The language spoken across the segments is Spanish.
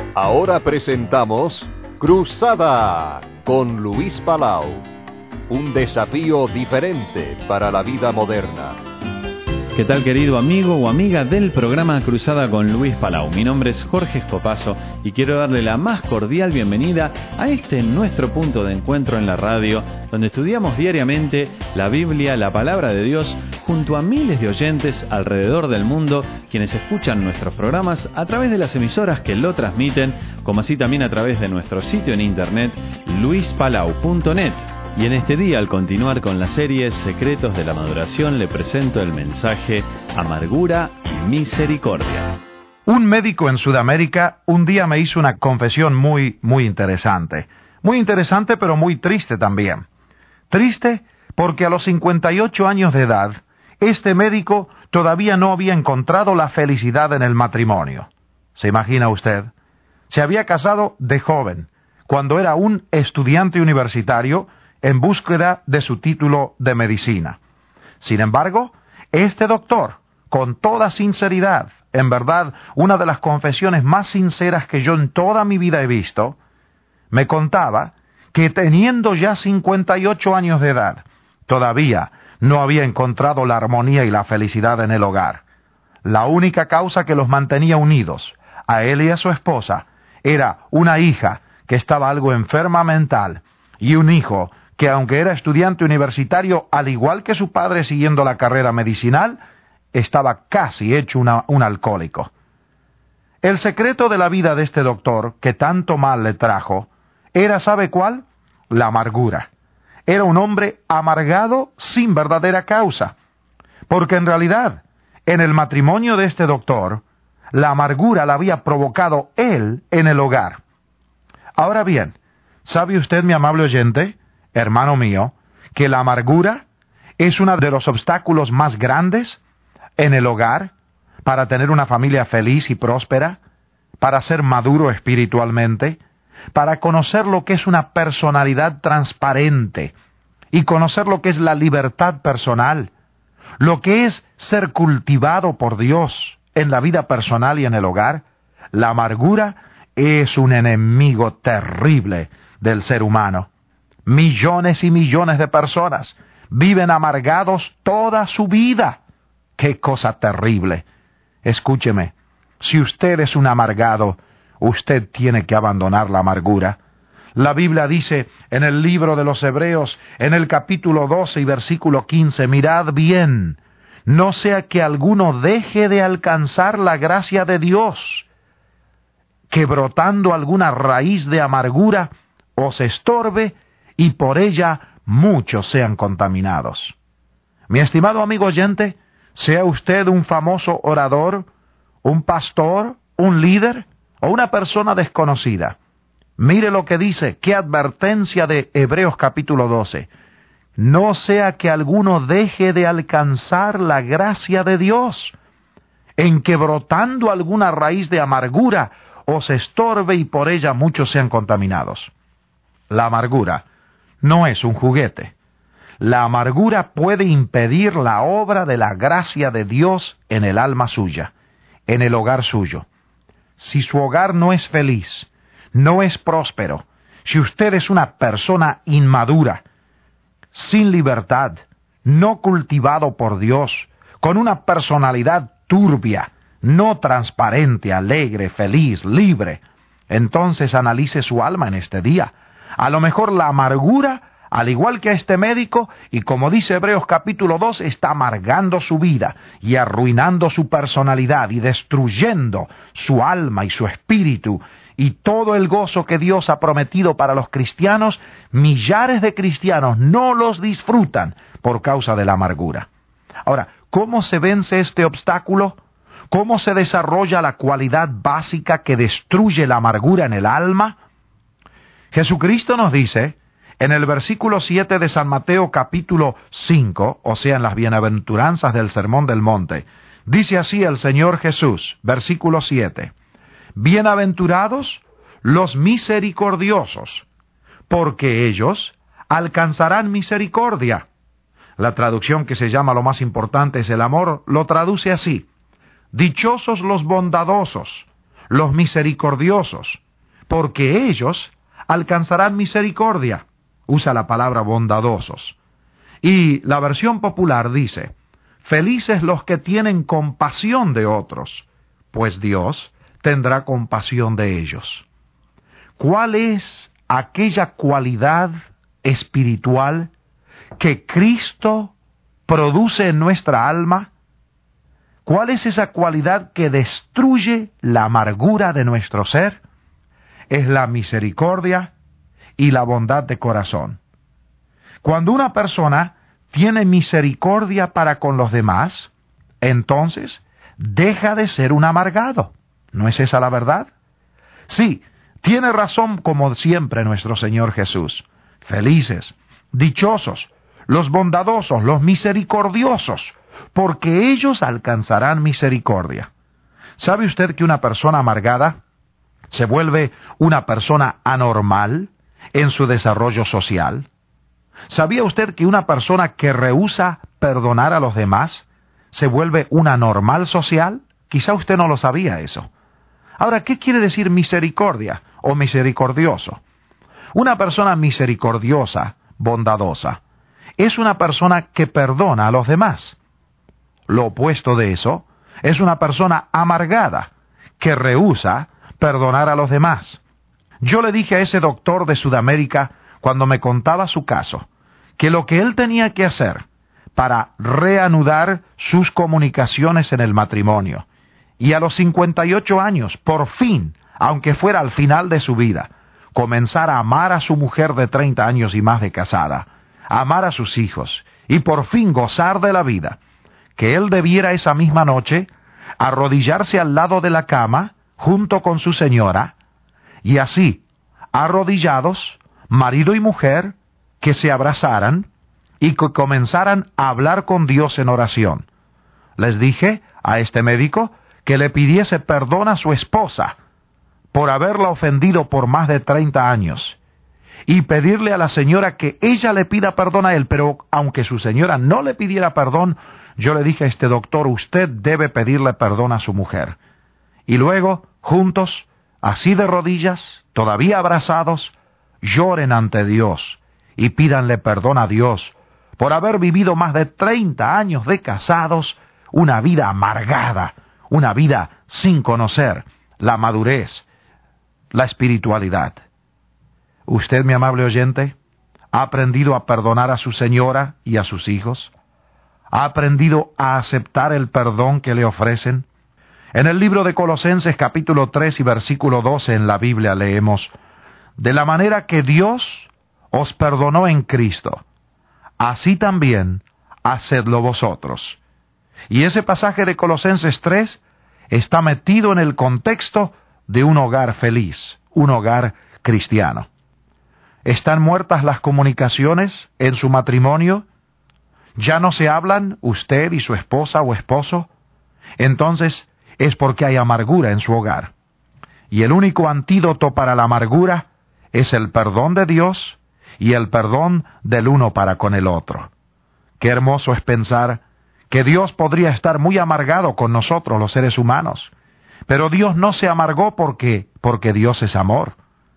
Ahora presentamos Cruzada con Luis Palau. Un desafío diferente para la vida moderna. ¿Qué tal, querido amigo o amiga del programa Cruzada con Luis Palau? Mi nombre es Jorge Escopazo y quiero darle la más cordial bienvenida a nuestro punto de encuentro en la radio, donde estudiamos diariamente la Biblia, la Palabra de Dios, junto a miles de oyentes alrededor del mundo, quienes escuchan nuestros programas a través de las emisoras que lo transmiten, como así también a través de nuestro sitio en internet, luispalau.net. Y en este día, al continuar con la serie Secretos de la Maduración, le presento el mensaje Amargura y Misericordia. Un médico en Sudamérica un día me hizo una confesión muy interesante. Muy interesante, pero muy triste también. Triste porque a los 58 años de edad, este médico todavía no había encontrado la felicidad en el matrimonio. ¿Se imagina usted? Se había casado de joven, cuando era un estudiante universitario, en búsqueda de su título de medicina. Sin embargo, este doctor, con toda sinceridad, en verdad, una de las confesiones más sinceras que yo en toda mi vida he visto, me contaba que teniendo ya 58 años de edad, todavía no había encontrado la armonía y la felicidad en el hogar. La única causa que los mantenía unidos, a él y a su esposa, era una hija que estaba algo enferma mental y un hijo que, aunque era estudiante universitario, al igual que su padre siguiendo la carrera medicinal, estaba casi hecho un alcohólico. El secreto de la vida de este doctor, que tanto mal le trajo, era, ¿sabe cuál? La amargura. Era un hombre amargado sin verdadera causa, porque en realidad, en el matrimonio de este doctor, la amargura la había provocado él en el hogar. Ahora bien, ¿sabe usted, mi amable oyente, hermano mío, que la amargura es uno de los obstáculos más grandes en el hogar para tener una familia feliz y próspera, para ser maduro espiritualmente, para conocer lo que es una personalidad transparente y conocer lo que es la libertad personal, lo que es ser cultivado por Dios en la vida personal y en el hogar? La amargura es un enemigo terrible del ser humano. Millones y millones de personas viven amargados toda su vida. ¡Qué cosa terrible! Escúcheme, si usted es un amargado, usted tiene que abandonar la amargura. La Biblia dice en el libro de los Hebreos, en el capítulo 12 y versículo 15, mirad bien, no sea que alguno deje de alcanzar la gracia de Dios, que brotando alguna raíz de amargura os estorbe y por ella muchos sean contaminados. Mi estimado amigo oyente, sea usted un famoso orador, un pastor, un líder o una persona desconocida. Mire lo que dice, qué advertencia de Hebreos capítulo 12. No sea que alguno deje de alcanzar la gracia de Dios, en que brotando alguna raíz de amargura os estorbe y por ella muchos sean contaminados. La amargura no es un juguete. La amargura puede impedir la obra de la gracia de Dios en el alma suya, en el hogar suyo. Si su hogar no es feliz, no es próspero, si usted es una persona inmadura, sin libertad, no cultivado por Dios, con una personalidad turbia, no transparente, alegre, feliz, libre, entonces analice su alma en este día. A lo mejor la amargura, al igual que a este médico, y como dice Hebreos capítulo 2, está amargando su vida y arruinando su personalidad y destruyendo su alma y su espíritu y todo el gozo que Dios ha prometido para los cristianos. Millares de cristianos no los disfrutan por causa de la amargura. Ahora, ¿cómo se vence este obstáculo? ¿Cómo se desarrolla la cualidad básica que destruye la amargura en el alma? Jesucristo nos dice, en el versículo 7 de San Mateo capítulo 5, o sea, en las bienaventuranzas del Sermón del Monte, dice así el Señor Jesús, versículo 7, bienaventurados los misericordiosos, porque ellos alcanzarán misericordia. La traducción que se llama lo más importante es el amor, lo traduce así, dichosos los bondadosos, los misericordiosos, porque ellos alcanzarán misericordia. Usa la palabra bondadosos. Y la versión popular dice, felices los que tienen compasión de otros, pues Dios tendrá compasión de ellos. ¿Cuál es aquella cualidad espiritual que Cristo produce en nuestra alma? ¿Cuál es esa cualidad que destruye la amargura de nuestro ser? Es la misericordia y la bondad de corazón. Cuando una persona tiene misericordia para con los demás, entonces deja de ser un amargado. ¿No es esa la verdad? Sí, tiene razón como siempre nuestro Señor Jesús. Felices, dichosos, los bondadosos, los misericordiosos, porque ellos alcanzarán misericordia. ¿Sabe usted que una persona amargada se vuelve una persona anormal en su desarrollo social? ¿Sabía usted que una persona que rehúsa perdonar a los demás se vuelve una anormal social? Quizá usted no lo sabía eso. Ahora, ¿qué quiere decir misericordia o misericordioso? Una persona misericordiosa, bondadosa, es una persona que perdona a los demás. Lo opuesto de eso es una persona amargada, que rehúsa perdonar a los demás. Yo le dije a ese doctor de Sudamérica, cuando me contaba su caso, que lo que él tenía que hacer para reanudar sus comunicaciones en el matrimonio, y a los 58 años, por fin, aunque fuera al final de su vida, comenzar a amar a su mujer de 30 años y más de casada, amar a sus hijos, y por fin gozar de la vida, que él debiera esa misma noche arrodillarse al lado de la cama, junto con su señora, y así, arrodillados, marido y mujer, que se abrazaran y que comenzaran a hablar con Dios en oración. Les dije a este médico que le pidiese perdón a su esposa por haberla ofendido por más de 30 años y pedirle a la señora que ella le pida perdón a él, pero aunque su señora no le pidiera perdón, yo le dije a este doctor, usted debe pedirle perdón a su mujer. Y luego, juntos, así de rodillas, todavía abrazados, lloren ante Dios y pídanle perdón a Dios por haber vivido más de 30 años de casados, una vida amargada, una vida sin conocer la madurez, la espiritualidad. Usted, mi amable oyente, ha aprendido a perdonar a su señora y a sus hijos. ¿Ha aprendido a aceptar el perdón que le ofrecen? En el libro de Colosenses capítulo 3 y versículo 12 en la Biblia leemos, de la manera que Dios os perdonó en Cristo, así también hacedlo vosotros. Y ese pasaje de Colosenses 3 está metido en el contexto de un hogar feliz, un hogar cristiano. ¿Están muertas las comunicaciones en su matrimonio? ¿Ya no se hablan usted y su esposa o esposo? Entonces es porque hay amargura en su hogar. Y el único antídoto para la amargura es el perdón de Dios y el perdón del uno para con el otro. Qué hermoso es pensar que Dios podría estar muy amargado con nosotros, los seres humanos. Pero Dios no se amargó porque Dios es amor.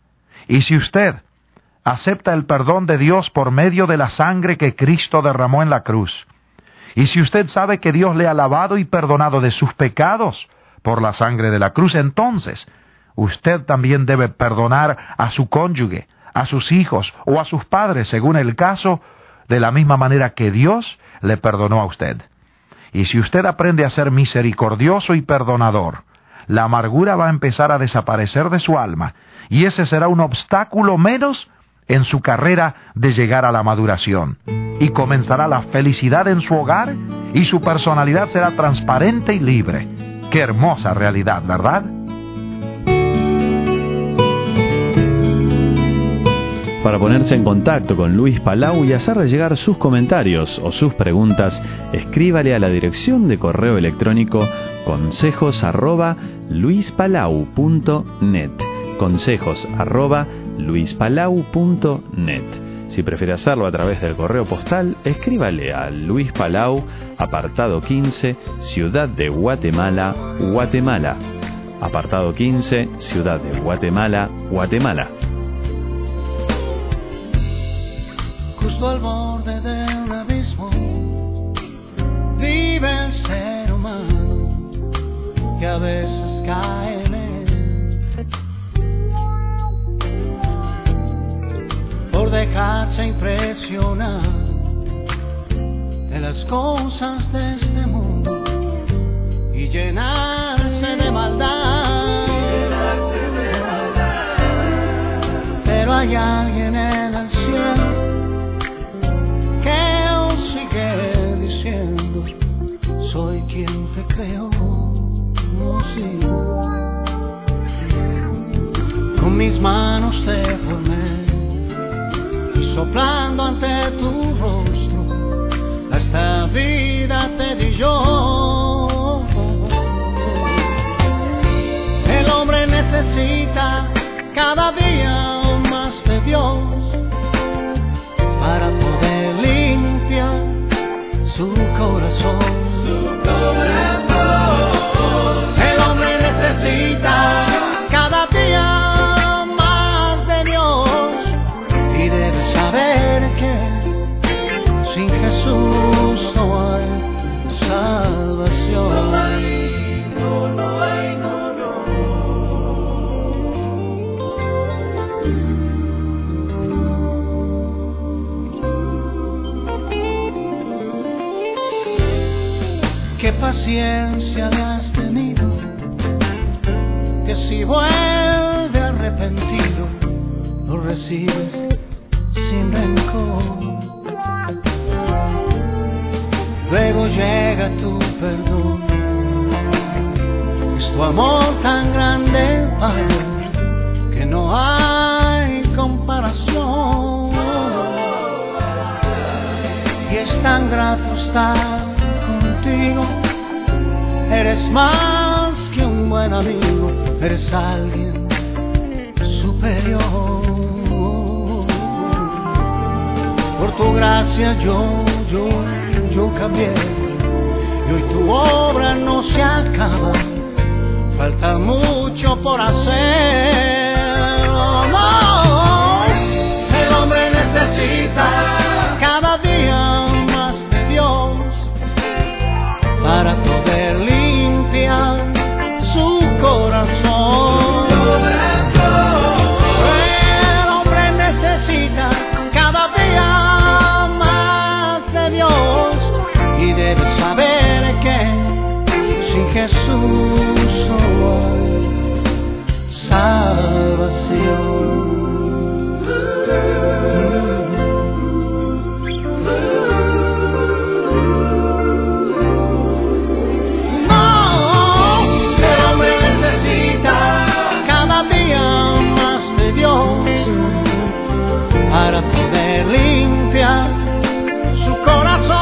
Y si usted acepta el perdón de Dios por medio de la sangre que Cristo derramó en la cruz, y si usted sabe que Dios le ha lavado y perdonado de sus pecados por la sangre de la cruz, entonces usted también debe perdonar a su cónyuge, a sus hijos o a sus padres, según el caso, de la misma manera que Dios le perdonó a usted. Y si usted aprende a ser misericordioso y perdonador, la amargura va a empezar a desaparecer de su alma, y ese será un obstáculo menos en su carrera de llegar a la maduración. Y comenzará la felicidad en su hogar, y su personalidad será transparente y libre. ¡Qué hermosa realidad!, ¿verdad? Para ponerse en contacto con Luis Palau y hacerle llegar sus comentarios o sus preguntas, escríbale a la dirección de correo electrónico consejos@luispalau.net. consejos@luispalau.net. Si prefiere hacerlo a través del correo postal, escríbale a Luis Palau, apartado 15, Ciudad de Guatemala, Guatemala. apartado 15, Ciudad de Guatemala, Guatemala. Justo al borde de un abismo vive el ser humano que a veces cae en él por dejarse impresionar de las cosas de este mundo y llenarse de maldad. Pero hay alguien en el cielo que os sigue diciendo: soy quien te creó, sí. Con mis manos te formé y soplando ante tu rostro esta vida te di yo. El hombre necesita cada día más de Dios para poder limpiar su corazón. El hombre necesita cada día más de Dios y debe saber que sin Jesús no hay salvación. Qué paciencia le has tenido, que si vuelve arrepentido, lo recibes sin rencor. Luego llega tu perdón, es tu amor tan grande, Padre, que no hay comparación. Y es tan grato estar contigo, eres más que un buen amigo, eres alguien superior. Por tu gracia yo cambié y hoy tu obra no se acaba, falta mucho por hacer. No, el hombre necesita cada día más de Dios para poder limpiar su corazón. El hombre necesita cada día más de Dios y debe saber que sin Jesús no hay salvación. Para poder limpiar su corazón,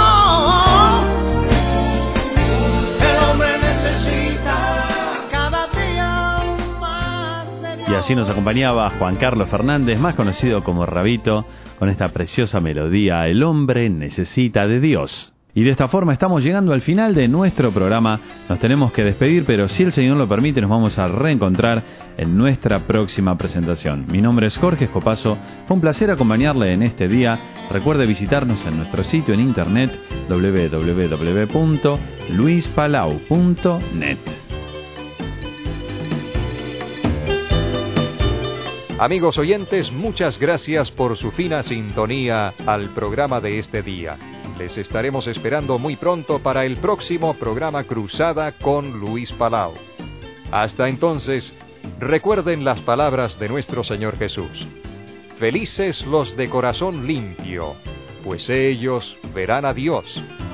el hombre necesita cada día más de Dios. Y así nos acompañaba Juan Carlos Fernández, más conocido como Rabito, con esta preciosa melodía, El hombre necesita de Dios. Y de esta forma estamos llegando al final de nuestro programa. Nos tenemos que despedir, pero si el Señor lo permite, nos vamos a reencontrar en nuestra próxima presentación. Mi nombre es Jorge Escopazo. Fue un placer acompañarle en este día. Recuerde visitarnos en nuestro sitio en internet www.luispalau.net. Amigos oyentes, muchas gracias por su fina sintonía al programa de este día. Les estaremos esperando muy pronto para el próximo programa Cruzada con Luis Palau. Hasta entonces, recuerden las palabras de nuestro Señor Jesús. Felices los de corazón limpio, pues ellos verán a Dios.